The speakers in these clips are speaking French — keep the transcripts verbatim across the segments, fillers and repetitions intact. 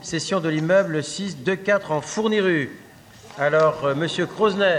cession de l'immeuble six deux quatre en Fourniru. Alors, euh, Monsieur Krosner.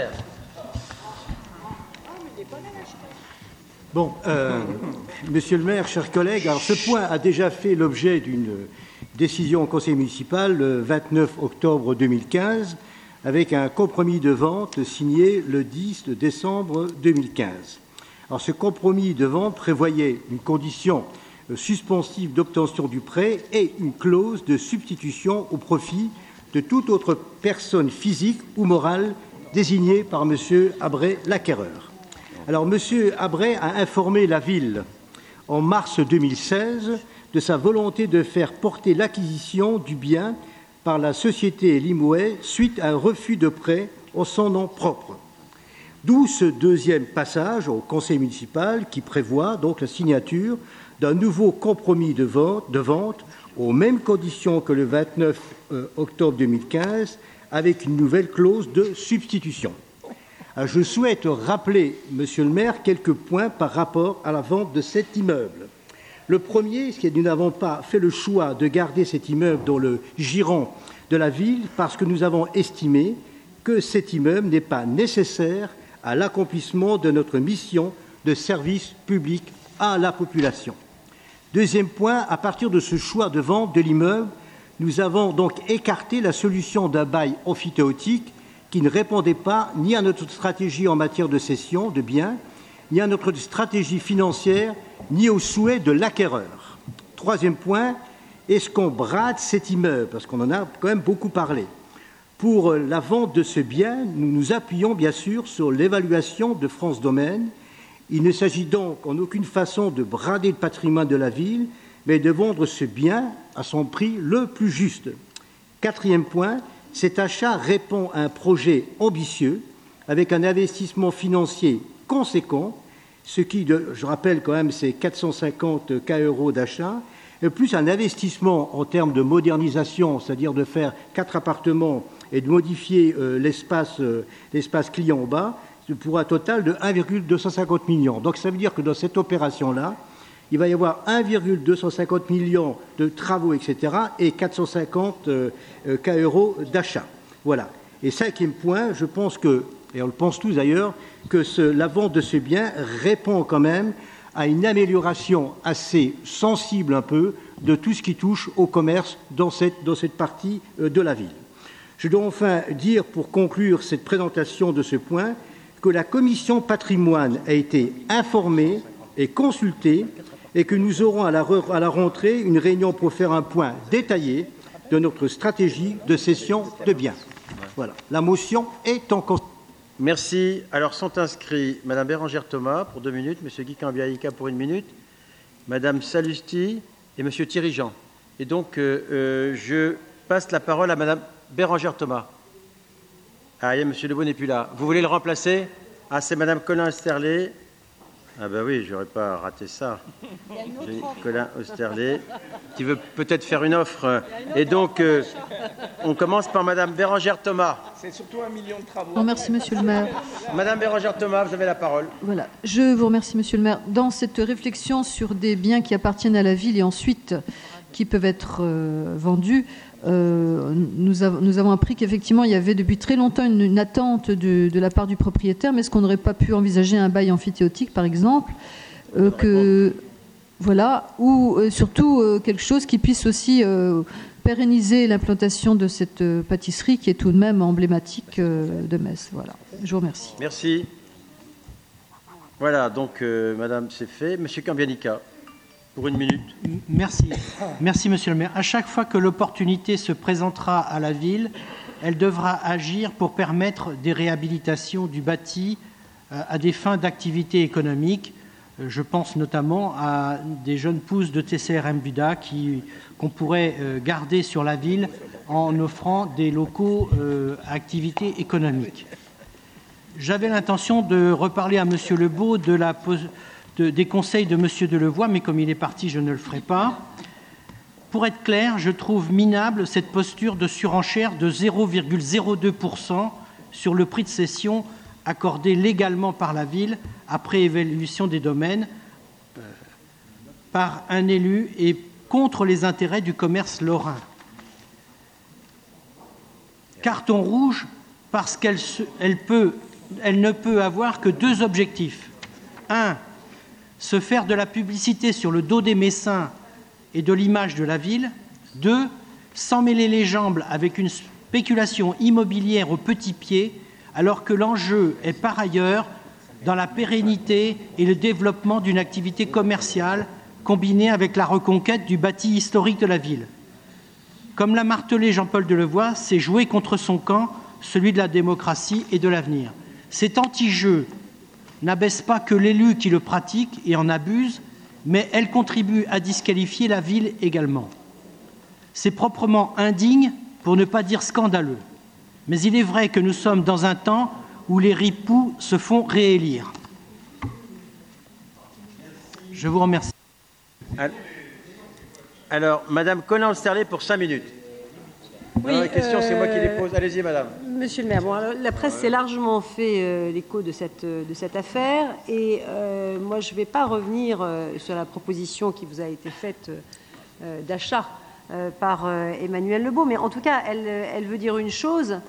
Bon, euh, Monsieur le maire, chers collègues, alors ce point a déjà fait l'objet d'une décision au conseil municipal le vingt-neuf octobre deux mille quinze avec un compromis de vente signé le dix décembre deux mille quinze. Alors, ce compromis de vente prévoyait une condition suspensive d'obtention du prêt et une clause de substitution au profit de toute autre personne physique ou morale désignée par M. Abré l'acquéreur. Alors, M. Abré a informé la ville en mars deux mille seize de sa volonté de faire porter l'acquisition du bien par la société Limouet suite à un refus de prêt en son nom propre. D'où ce deuxième passage au conseil municipal qui prévoit donc la signature d'un nouveau compromis de vente, de vente aux mêmes conditions que le vingt-neuf octobre deux mille quinze avec une nouvelle clause de substitution. Alors, je souhaite rappeler, Monsieur le maire, quelques points par rapport à la vente de cet immeuble. Le premier, c'est que nous n'avons pas fait le choix de garder cet immeuble dans le giron de la ville parce que nous avons estimé que cet immeuble n'est pas nécessaire à l'accomplissement de notre mission de service public à la population. Deuxième point, à partir de ce choix de vente de l'immeuble, nous avons donc écarté la solution d'un bail emphytéotique qui ne répondait pas ni à notre stratégie en matière de cession de biens, ni à notre stratégie financière, ni aux souhaits de l'acquéreur. Troisième point, est-ce qu'on brade cet immeuble? Parce qu'on en a quand même beaucoup parlé. Pour la vente de ce bien, nous nous appuyons bien sûr sur l'évaluation de France Domaine. Il ne s'agit donc en aucune façon de brader le patrimoine de la ville, mais de vendre ce bien à son prix le plus juste. Quatrième point, cet achat répond à un projet ambitieux avec un investissement financier conséquent, ce qui, je rappelle quand même, c'est quatre cent cinquante mille euros d'achat, et plus un investissement en termes de modernisation, c'est-à-dire de faire quatre appartements et de modifier euh, l'espace, euh, l'espace client en bas, pour un total de un virgule deux cent cinquante millions. Donc ça veut dire que dans cette opération-là, il va y avoir un virgule deux cent cinquante millions de travaux, et cetera, et quatre cent cinquante mille euros d'achat. Voilà. Et cinquième point, je pense que, et on le pense tous d'ailleurs, que ce, la vente de ce bien répond quand même à une amélioration assez sensible un peu de tout ce qui touche au commerce dans cette, dans cette partie de la ville. Je dois enfin dire, pour conclure cette présentation de ce point, que la commission patrimoine a été informée et consultée et que nous aurons à la, à la rentrée une réunion pour faire un point détaillé de notre stratégie de cession de biens. Voilà. La motion est en considération. Merci. Alors, sont inscrits Madame Bérangère Thomas pour deux minutes, Monsieur Guy Cambiaïca pour une minute, Madame Salusti et Monsieur Thierry Jean. Et donc, euh, euh, je passe la parole à Madame Bérangère Thomas. Ah, il y a Monsieur Lebeau n'est plus là. Vous voulez le remplacer? Ah, c'est Madame Colin Osterlé. Ah ben oui, j'aurais pas raté ça. J'ai Colin Osterlé qui veut peut-être faire une offre. Et donc, euh, on commence par Madame Bérangère Thomas. C'est surtout un million de travaux. Je vous remercie, Monsieur le maire. Madame Bérangère Thomas, vous avez la parole. Voilà, je vous remercie, Monsieur le maire. Dans cette réflexion sur des biens qui appartiennent à la ville et ensuite qui peuvent être euh, vendus, Euh, nous, av- nous avons appris qu'effectivement il y avait depuis très longtemps une, une attente de, de la part du propriétaire, mais est-ce qu'on n'aurait pas pu envisager un bail amphithéotique par exemple, euh, que, voilà, ou euh, surtout euh, quelque chose qui puisse aussi euh, pérenniser l'implantation de cette euh, pâtisserie qui est tout de même emblématique euh, de Metz. Voilà, je vous remercie. Merci. Voilà, donc euh, Madame, c'est fait. Monsieur Cambianica. Pour une minute. Merci. Merci, Monsieur le maire. À chaque fois que l'opportunité se présentera à la ville, elle devra agir pour permettre des réhabilitations du bâti à des fins d'activité économique. Je pense notamment à des jeunes pousses de T C R M Buda qui, qu'on pourrait garder sur la ville en offrant des locaux euh, à activité économique. J'avais l'intention de reparler à Monsieur Lebeau de la De, des conseils de M. Delevoye, mais comme il est parti, je ne le ferai pas. Pour être clair, je trouve minable cette posture de surenchère de zéro virgule zéro deux pour cent sur le prix de cession accordé légalement par la ville après évaluation des domaines euh, par un élu et contre les intérêts du commerce lorrain. carton rouge parce qu'elle se, elle peut, elle ne peut avoir que deux objectifs. Un, se faire de la publicité sur le dos des Messins et de l'image de la ville. Deux, s'en mêler les jambes avec une spéculation immobilière au petit pied, alors que l'enjeu est par ailleurs dans la pérennité et le développement d'une activité commerciale combinée avec la reconquête du bâti historique de la ville. Comme l'a martelé Jean-Paul Delevoye, c'est jouer contre son camp, celui de la démocratie et de l'avenir. Cet anti-jeu n'abaisse pas que l'élu qui le pratique et en abuse, mais elle contribue à disqualifier la ville également. C'est proprement indigne, pour ne pas dire scandaleux. Mais il est vrai que nous sommes dans un temps où les ripoux se font réélire. Je vous remercie. Alors, Madame Conan-Sterlet pour cinq minutes. Oui, alors, la question, euh, c'est moi qui les pose. Allez-y, Madame. Monsieur le maire, bon, alors, la presse s'est largement fait euh, l'écho de cette, de cette affaire. Et euh, moi, je ne vais pas revenir euh, sur la proposition qui vous a été faite euh, d'achat euh, par euh, Emmanuel Lebeau. Mais en tout cas, elle, elle veut dire une chose.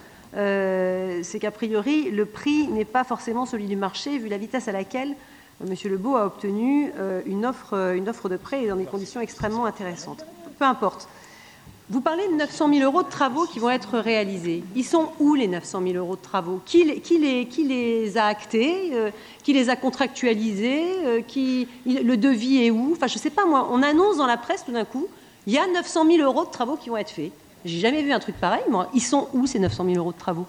Euh, c'est qu'a priori, le prix n'est pas forcément celui du marché, vu la vitesse à laquelle euh, M. Lebeau a obtenu euh, une, offre, une offre de prêt et dans des conditions extrêmement intéressantes. Peu importe. Vous parlez de neuf cent mille euros de travaux qui vont être réalisés. Ils sont où, les neuf cent mille euros de travaux ? Qui les, qui les, qui les a actés euh, Qui les a contractualisés euh, qui, il, Le devis est où ? Enfin, je ne sais pas, moi, on annonce dans la presse tout d'un coup, il y a neuf cent mille euros de travaux qui vont être faits. J'ai jamais vu un truc pareil, moi. Ils sont où, ces neuf cent mille euros de travaux ?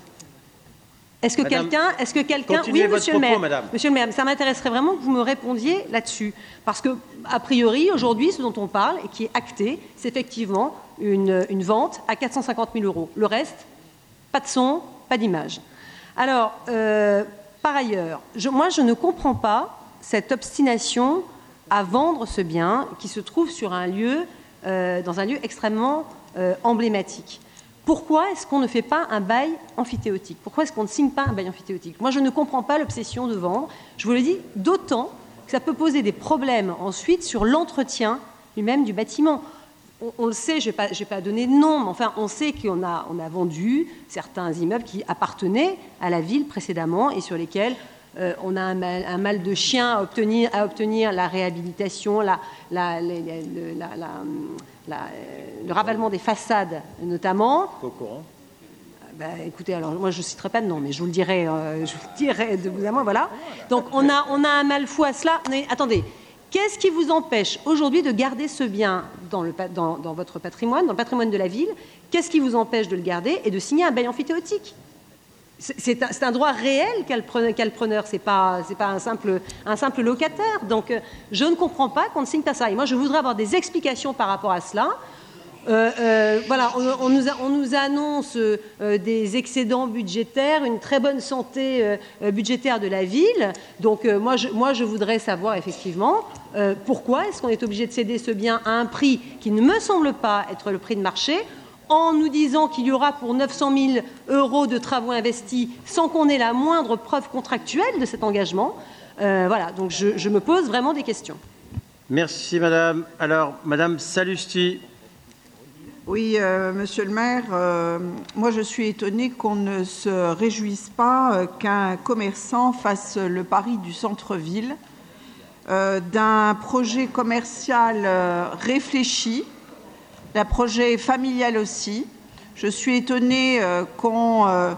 Est-ce que quelqu'un, est-ce que quelqu'un, oui, monsieur le maire, madame. Monsieur le maire, ça m'intéresserait vraiment que vous me répondiez là-dessus, parce que a priori aujourd'hui, ce dont on parle et qui est acté, c'est effectivement une, une vente à quatre cent cinquante mille euros. Le reste, pas de son, pas d'image. Alors, euh, par ailleurs, je, moi, je ne comprends pas cette obstination à vendre ce bien qui se trouve sur un lieu, euh, dans un lieu extrêmement euh, emblématique. Pourquoi est-ce qu'on ne fait pas un bail amphithéotique ? Pourquoi est-ce qu'on ne signe pas un bail amphithéotique ? Moi, je ne comprends pas l'obsession de vendre. Je vous le dis, d'autant que ça peut poser des problèmes ensuite sur l'entretien lui-même du bâtiment. On, on le sait, je ne vais, vais pas donner de nom, mais enfin, on sait qu'on a, on a vendu certains immeubles qui appartenaient à la ville précédemment et sur lesquels euh, on a un mal, un mal de chien à obtenir, à obtenir la réhabilitation, la, la, la, la, la, la, le ravalement des façades notamment. Au courant. Ben, écoutez, alors moi je ne citerai pas de nom, mais je vous le dirai, euh, je vous le dirai de vous à moi, voilà. Donc on a, on a un mal fou à cela. Mais attendez, qu'est-ce qui vous empêche aujourd'hui de garder ce bien dans, le, dans, dans votre patrimoine, dans le patrimoine de la ville ? Qu'est-ce qui vous empêche de le garder et de signer un bail amphithéotique ? C'est un, c'est un droit réel qu'a le preneur, qu'a le preneur. C'est pas, c'est pas un simple, un simple locataire. Donc, euh, je ne comprends pas qu'on ne signe pas ça. Et moi, je voudrais avoir des explications par rapport à cela. Euh, euh, voilà, on, on, nous a, on nous annonce euh, des excédents budgétaires, une très bonne santé euh, budgétaire de la ville. Donc, euh, moi, je, moi, je voudrais savoir effectivement euh, pourquoi est-ce qu'on est obligé de céder ce bien à un prix qui ne me semble pas être le prix de marché, en nous disant qu'il y aura pour neuf cent mille euros de travaux investis sans qu'on ait la moindre preuve contractuelle de cet engagement. Euh, voilà, donc je, je me pose vraiment des questions. Merci, madame. Alors, madame Sallusti. Oui, euh, monsieur le maire, euh, moi je suis étonnée qu'on ne se réjouisse pas euh, qu'un commerçant fasse le pari du centre-ville, euh, d'un projet commercial euh, réfléchi, d'un projet familial aussi. Je suis étonnée euh, qu'on euh,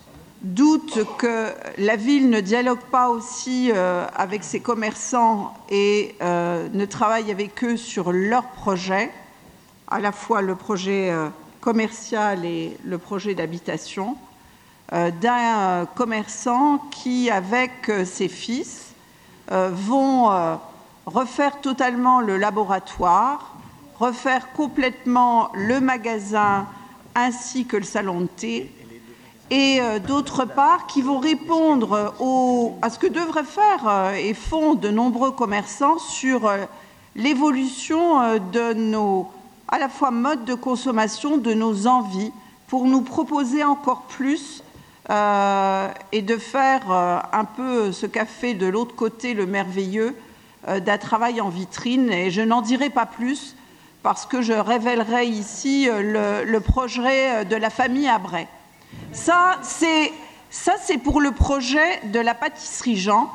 doute que la ville ne dialogue pas aussi euh, avec ses commerçants et euh, ne travaille avec eux sur leurs projets, à la fois le projet euh, commercial et le projet d'habitation, euh, d'un euh, commerçant qui, avec euh, ses fils, euh, vont euh, refaire totalement le laboratoire, refaire complètement le magasin ainsi que le salon de thé, et euh, d'autre part qui vont répondre au, à ce que devraient faire euh, et font de nombreux commerçants sur euh, l'évolution euh, de nos, à la fois modes de consommation, de nos envies, pour nous proposer encore plus euh, et de faire euh, un peu ce qu'a fait de l'autre côté le merveilleux euh, d'un travail en vitrine. Et je n'en dirai pas plus, parce que je révélerai ici le, le projet de la famille Abray. Ça, c'est, ça, c'est pour le projet de la pâtisserie Jean.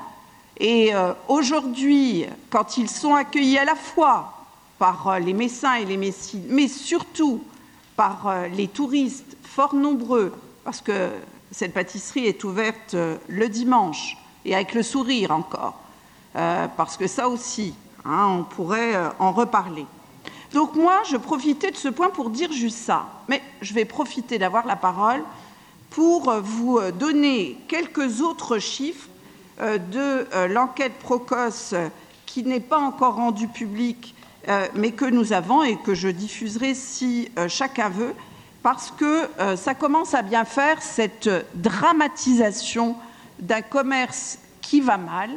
Et euh, aujourd'hui, quand ils sont accueillis à la fois par euh, les Messins et les Messines, mais surtout par euh, les touristes fort nombreux, parce que cette pâtisserie est ouverte euh, le dimanche, et avec le sourire encore, euh, parce que ça aussi, hein, on pourrait euh, en reparler. Donc moi, je profitais de ce point pour dire juste ça, mais je vais profiter d'avoir la parole pour euh, vous donner quelques autres chiffres euh, de euh, l'enquête Procos euh, qui n'est pas encore rendue publique, euh, mais que nous avons et que je diffuserai si euh, chacun veut, parce que euh, ça commence à bien faire cette dramatisation d'un commerce qui va mal,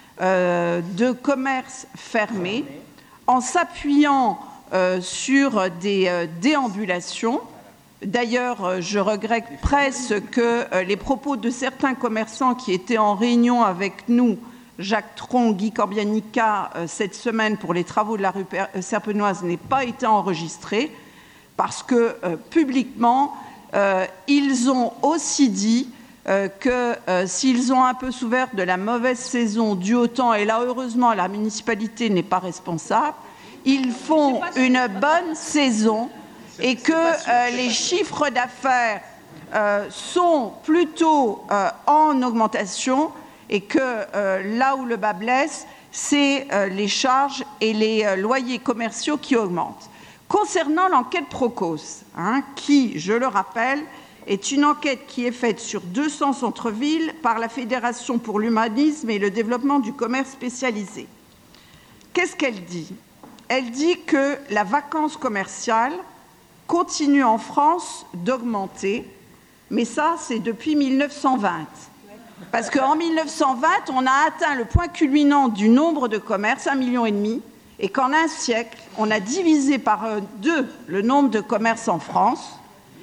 euh, de commerce fermé, en s'appuyant euh, sur des euh, déambulations. D'ailleurs, je regrette presque que euh, les propos de certains commerçants qui étaient en réunion avec nous, Jacques Tron, Guy Corbianica, euh, cette semaine pour les travaux de la rue Serpenoise, n'aient pas été enregistrés, parce que euh, publiquement, euh, ils ont aussi dit euh, que euh, s'ils ont un peu souffert de la mauvaise saison due au temps, et là, heureusement, la municipalité n'est pas responsable, ils font une bonne saison et que euh, les chiffres d'affaires euh, sont plutôt euh, en augmentation et que euh, là où le bas blesse, c'est euh, les charges et les euh, loyers commerciaux qui augmentent. Concernant l'enquête Procos, hein, qui, je le rappelle, est une enquête qui est faite sur deux cents centres-villes par la Fédération pour l'humanisme et le développement du commerce spécialisé. Qu'est-ce qu'elle dit ? Elle dit que la vacance commerciale continue en France d'augmenter, mais ça, c'est depuis mille neuf cent vingt. Parce qu'en mille neuf cent vingt, on a atteint le point culminant du nombre de commerces, un million et demi, et qu'en un siècle, on a divisé par deux le nombre de commerces en France,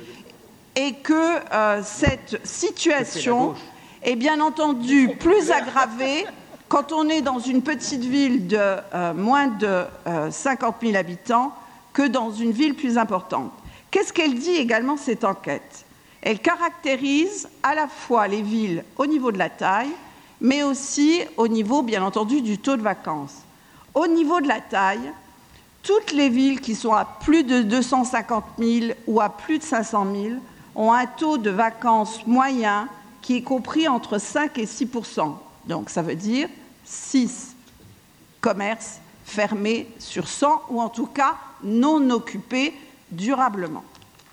et que euh, cette situation est bien entendu plus aggravée quand on est dans une petite ville de euh, moins de euh, cinquante mille habitants que dans une ville plus importante. Qu'est-ce qu'elle dit également, cette enquête ? Elle caractérise à la fois les villes au niveau de la taille, mais aussi au niveau, bien entendu, du taux de vacances. Au niveau de la taille, toutes les villes qui sont à plus de deux cent cinquante mille ou à plus de cinq cent mille ont un taux de vacances moyen qui est compris entre cinq et six pour cent. Donc ça veut dire six commerces fermés sur cent, ou en tout cas non occupés durablement. D'accord ?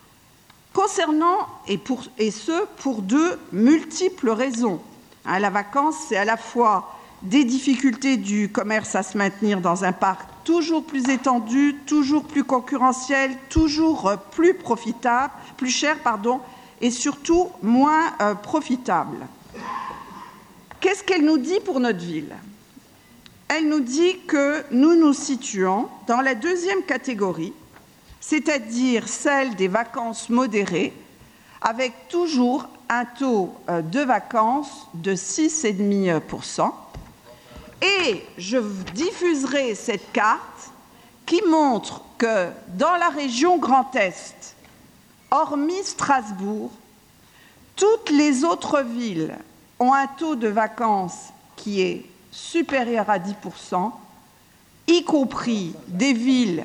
Concernant, et, pour, et ce, pour de multiples raisons. Hein, la vacance, c'est à la fois des difficultés du commerce à se maintenir dans un parc toujours plus étendu, toujours plus concurrentiel, toujours plus profitable, plus cher, pardon, et surtout moins euh, profitable. Qu'est-ce qu'elle nous dit pour notre ville ? Elle nous dit que nous nous situons dans la deuxième catégorie, c'est-à-dire celle des vacances modérées, avec toujours un taux de vacances de six virgule cinq pour cent. Et je diffuserai cette carte qui montre que dans la région Grand Est, hormis Strasbourg, toutes les autres villes ont un taux de vacances qui est supérieur à dix pour cent, y compris des villes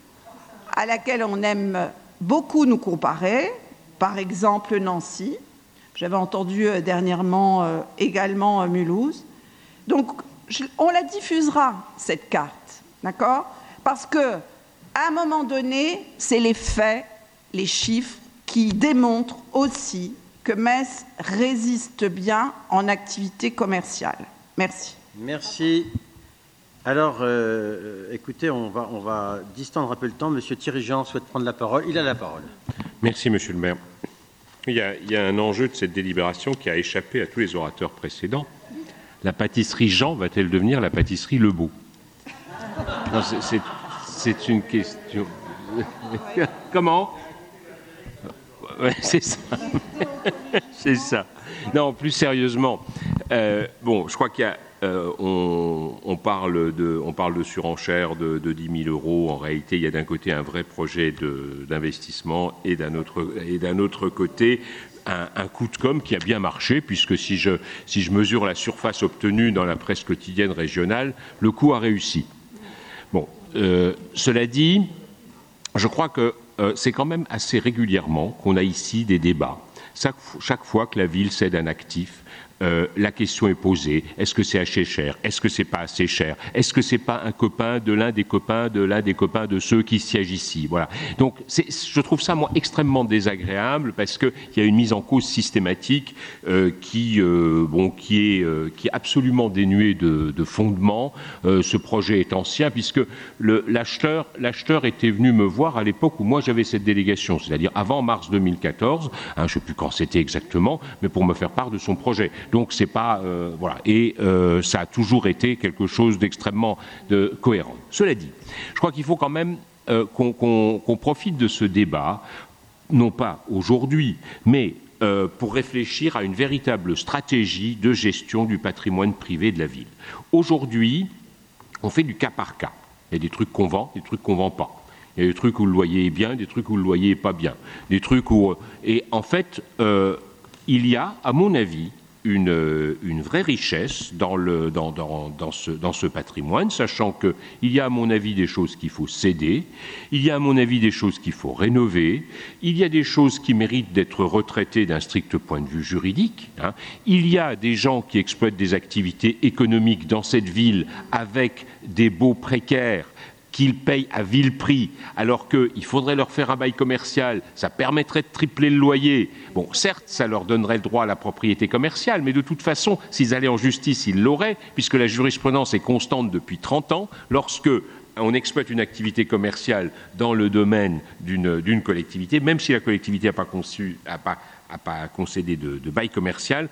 à laquelle on aime beaucoup nous comparer, par exemple Nancy. J'avais entendu dernièrement euh, également euh, Mulhouse. Donc, je, on la diffusera, cette carte, d'accord ? Parce qu'à un moment donné, c'est les faits, les chiffres qui démontrent aussi que Metz résiste bien en activité commerciale. Merci. Merci. Alors, euh, écoutez, on va, on va distendre un peu le temps. Monsieur Thierry Jean souhaite prendre la parole. Il a la parole. Merci, monsieur le maire. Il y a, il y a un enjeu de cette délibération qui a échappé à tous les orateurs précédents. La pâtisserie Jean va-t-elle devenir la pâtisserie Lebeau ? Non, c'est, c'est, c'est une question. Comment ? Ouais, c'est ça. C'est ça. Non, plus sérieusement, euh, bon, je crois qu'il y a euh, on, on, parle de, on parle de surenchère de, de dix mille euros. En réalité, il y a d'un côté un vrai projet d'investissement et d'un autre, et d'un autre côté un, un coup de com' qui a bien marché, puisque si je, si je mesure la surface obtenue dans la presse quotidienne régionale, le coup a réussi. Bon, euh, cela dit, je crois que euh, c'est quand même assez régulièrement qu'on a ici des débats. Chaque, chaque fois que la ville cède un actif, euh, la question est posée. Est-ce que c'est assez cher? Est-ce que c'est pas assez cher? Est-ce que c'est pas un copain de l'un des copains de l'un des copains de ceux qui siègent ici? Voilà. Donc, je trouve ça, moi, extrêmement désagréable parce qu'il y a une mise en cause systématique euh, qui, euh, bon, qui, est, euh, qui est absolument dénuée de, de fondement. Euh, ce projet est ancien puisque l'acheteur l'acheteur était venu me voir à l'époque où moi j'avais cette délégation, c'est-à-dire avant mars deux mille quatorze, hein, je ne sais plus quand c'était exactement, mais pour me faire part de son projet. Donc c'est pas euh, voilà, et euh, ça a toujours été quelque chose d'extrêmement de cohérent. Cela dit, je crois qu'il faut quand même euh, qu'on qu'on, qu'on profite de ce débat, non pas aujourd'hui, mais euh, pour réfléchir à une véritable stratégie de gestion du patrimoine privé de la ville. Aujourd'hui, on fait du cas par cas. Il y a des trucs qu'on vend, des trucs qu'on vend pas. Il y a des trucs où le loyer est bien, des trucs où le loyer est pas bien, des trucs où et en fait, euh, il y a, à mon avis, Une, une vraie richesse dans, le, dans, dans, dans, ce, dans ce patrimoine, sachant qu'il y a, à mon avis, des choses qu'il faut céder, il y a, à mon avis, des choses qu'il faut rénover, il y a des choses qui méritent d'être retraitées d'un strict point de vue juridique, hein. Il y a des gens qui exploitent des activités économiques dans cette ville avec des baux précaires qu'ils payent à vil prix, alors qu'il faudrait leur faire un bail commercial, ça permettrait de tripler le loyer. Bon, certes, ça leur donnerait le droit à la propriété commerciale, mais de toute façon, s'ils allaient en justice, ils l'auraient, puisque la jurisprudence est constante depuis trente ans. Lorsque on exploite une activité commerciale dans le domaine d'une d'une collectivité, même si la collectivité n'a pas conçu, n'a pas n'a pas concédé de, de bail commercial,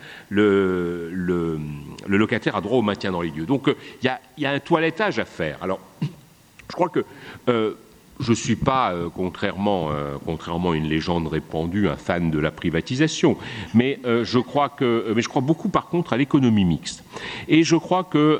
le, le, le locataire a droit au maintien dans les lieux. Donc, il y, y a un toilettage à faire. Alors, je crois que euh, je ne suis pas, euh, contrairement, euh, contrairement à une légende répandue, un fan de la privatisation, mais euh, je crois que, mais je crois beaucoup par contre à l'économie mixte. Et je crois que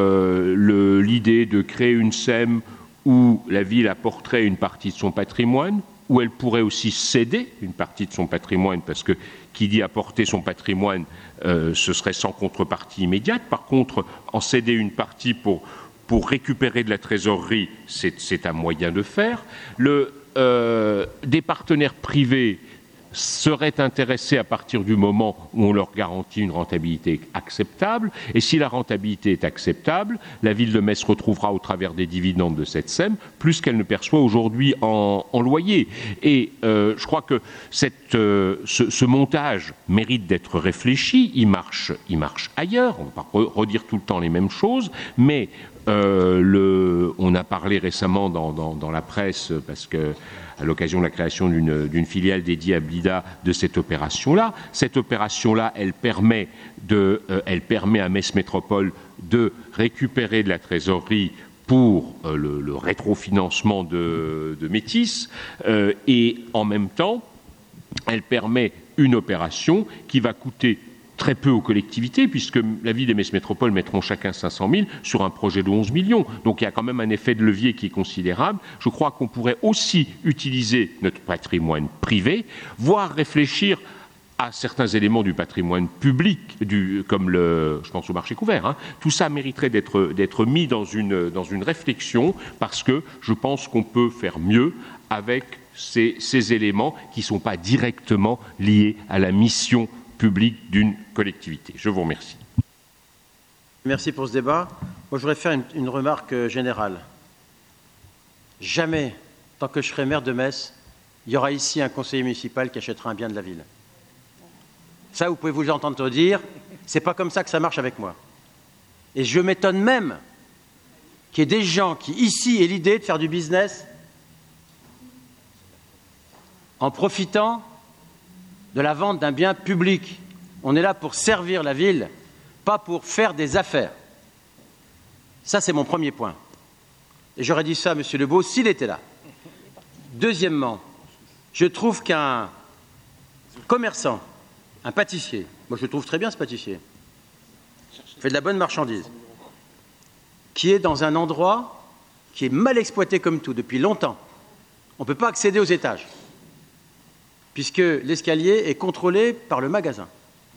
euh, l'idée de créer une S E M où la ville apporterait une partie de son patrimoine, où elle pourrait aussi céder une partie de son patrimoine, parce que qui dit apporter son patrimoine, euh, ce serait sans contrepartie immédiate. Par contre, en céder une partie pour Pour récupérer de la trésorerie, c'est un moyen de faire. Le, euh, des partenaires privés seraient intéressés à partir du moment où on leur garantit une rentabilité acceptable. Et si la rentabilité est acceptable, la ville de Metz retrouvera au travers des dividendes de cette S E M plus qu'elle ne perçoit aujourd'hui en, en loyer. Et euh, je crois que cette, euh, ce, ce montage mérite d'être réfléchi. Il marche, il marche ailleurs. On ne va pas redire tout le temps les mêmes choses, mais Euh, le, on a parlé récemment dans, dans, dans la presse, parce que à l'occasion de la création d'une filiale dédiée à Blida, de cette opération-là. Cette opération-là, elle permet de, euh, elle permet à Metz Métropole de récupérer de la trésorerie pour euh, le, le rétrofinancement de, de Métis, euh, et en même temps, elle permet une opération qui va coûter très peu aux collectivités, puisque la ville et Metz Métropole mettront chacun cinq cent mille sur un projet de onze millions. Donc il y a quand même un effet de levier qui est considérable. Je crois qu'on pourrait aussi utiliser notre patrimoine privé, voire réfléchir à certains éléments du patrimoine public, du, comme le, je pense au marché couvert. Hein. Tout ça mériterait d'être d'être mis dans une, dans une réflexion, parce que je pense qu'on peut faire mieux avec ces, ces éléments qui ne sont pas directement liés à la mission public d'une collectivité. Je vous remercie. Merci pour ce débat. Moi, je voudrais faire une, une remarque générale. Jamais, tant que je serai maire de Metz, il y aura ici un conseiller municipal qui achètera un bien de la ville. Ça, vous pouvez vous entendre dire, c'est pas comme ça que ça marche avec moi. Et je m'étonne même qu'il y ait des gens qui, ici, aient l'idée de faire du business en profitant de la vente d'un bien public. On est là pour servir la ville, pas pour faire des affaires. Ça, c'est mon premier point. Et j'aurais dit ça à M. Lebeau s'il était là. Deuxièmement, je trouve qu'un commerçant, un pâtissier, moi je le trouve très bien ce pâtissier, fait de la bonne marchandise, qui est dans un endroit qui est mal exploité comme tout depuis longtemps. On ne peut pas accéder aux étages, puisque l'escalier est contrôlé par le magasin.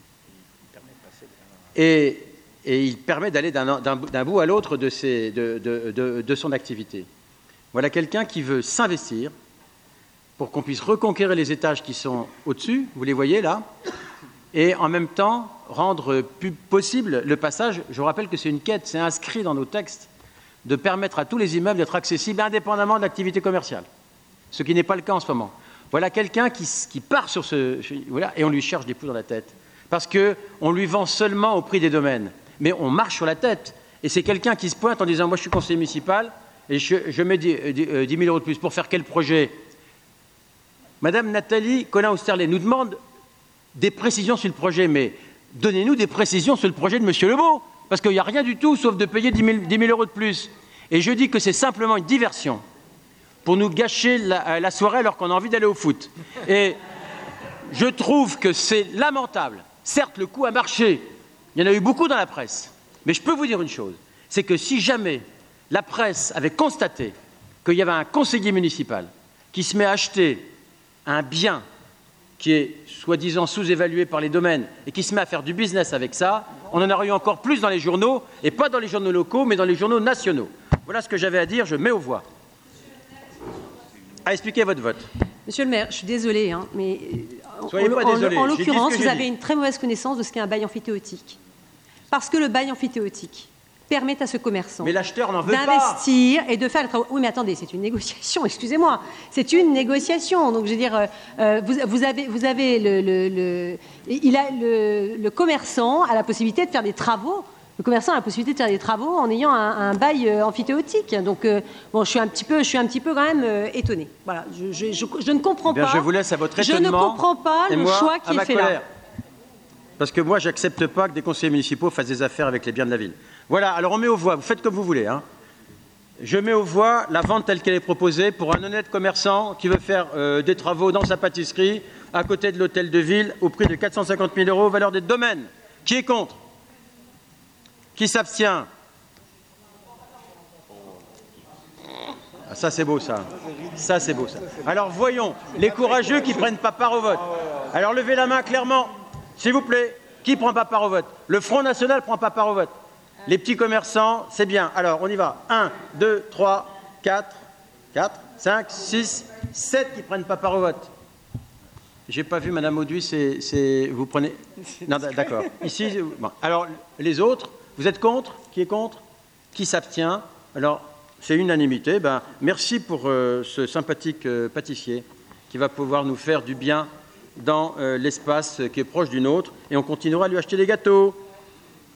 Et, et il permet d'aller d'un, d'un, d'un bout à l'autre de, ses, de, de, de, de son activité. Voilà quelqu'un qui veut s'investir pour qu'on puisse reconquérir les étages qui sont au-dessus, vous les voyez là, et en même temps rendre plus possible le passage. Je vous rappelle que c'est une quête, c'est inscrit dans nos textes, de permettre à tous les immeubles d'être accessibles indépendamment de l'activité commerciale, ce qui n'est pas le cas en ce moment. Voilà quelqu'un qui, qui part sur ce... Voilà, et on lui cherche des poux dans la tête, parce qu'on lui vend seulement au prix des domaines, mais on marche sur la tête, et c'est quelqu'un qui se pointe en disant « moi je suis conseiller municipal, et je, je mets dix mille euros de plus pour faire quel projet ?» Madame Nathalie Collin-Austerlet nous demande des précisions sur le projet, mais donnez-nous des précisions sur le projet de M. Lebeau, parce qu'il n'y a rien du tout sauf de payer dix mille euros de plus. Et je dis que c'est simplement une diversion pour nous gâcher la, la soirée alors qu'on a envie d'aller au foot. Et je trouve que c'est lamentable. Certes, le coup a marché, il y en a eu beaucoup dans la presse, mais je peux vous dire une chose, c'est que si jamais la presse avait constaté qu'il y avait un conseiller municipal qui se met à acheter un bien qui est soi-disant sous-évalué par les domaines et qui se met à faire du business avec ça, on en aurait eu encore plus dans les journaux, et pas dans les journaux locaux, mais dans les journaux nationaux. Voilà ce que j'avais à dire, je mets aux voix. À expliquer votre vote. Monsieur le maire, je suis désolée, hein, mais Soyez en, pas en, désolé. en l'occurrence, vous avez dit. une très mauvaise connaissance de ce qu'est un bail amphithéotique. Parce que le bail amphithéotique permet à ce commerçant mais l'acheteur n'en veut d'investir et de faire le travail. Oui, mais attendez, c'est une négociation, excusez-moi. C'est une négociation. Donc, je veux dire, euh, vous, vous avez, vous avez le, le, le, il a le, le commerçant a la possibilité de faire des travaux. Le commerçant a la possibilité de faire des travaux en ayant un, un bail euh, amphithéotique. Donc, euh, bon, je suis un petit peu, je suis un petit peu quand même euh, étonnée. Voilà, je, je, je, je ne comprends eh bien, pas. Je vous laisse à votre étonnement. Je ne comprends pas le moi, choix qui est fait colère. là. Parce que moi, j'accepte pas que des conseillers municipaux fassent des affaires avec les biens de la ville. Voilà, alors on met aux voix, vous faites comme vous voulez. Hein. Je mets aux voix la vente telle qu'elle est proposée pour un honnête commerçant qui veut faire euh, des travaux dans sa pâtisserie à côté de l'hôtel de ville au prix de quatre cent cinquante mille euros, valeur des domaines. Qui est contre? Qui s'abstient? Ah, ça c'est beau ça. Ça c'est beau ça. Alors voyons, les courageux qui ne prennent pas part au vote. Alors levez la main clairement, s'il vous plaît. Qui ne prend pas part au vote? Le Front National ne prend pas part au vote. Les petits commerçants, c'est bien. Alors, on y va. un, deux, trois, quatre, quatre, cinq, six, sept qui ne prennent pas part au vote. Je n'ai pas vu, Madame Auduit, c'est, c'est... vous prenez... Non, d'accord. Ici, bon. Alors, les autres, vous êtes contre? Qui est contre? Qui s'abstient? Alors, c'est unanimité. Ben, merci pour euh, ce sympathique euh, pâtissier qui va pouvoir nous faire du bien dans euh, l'espace qui est proche du nôtre. Et on continuera à lui acheter des gâteaux.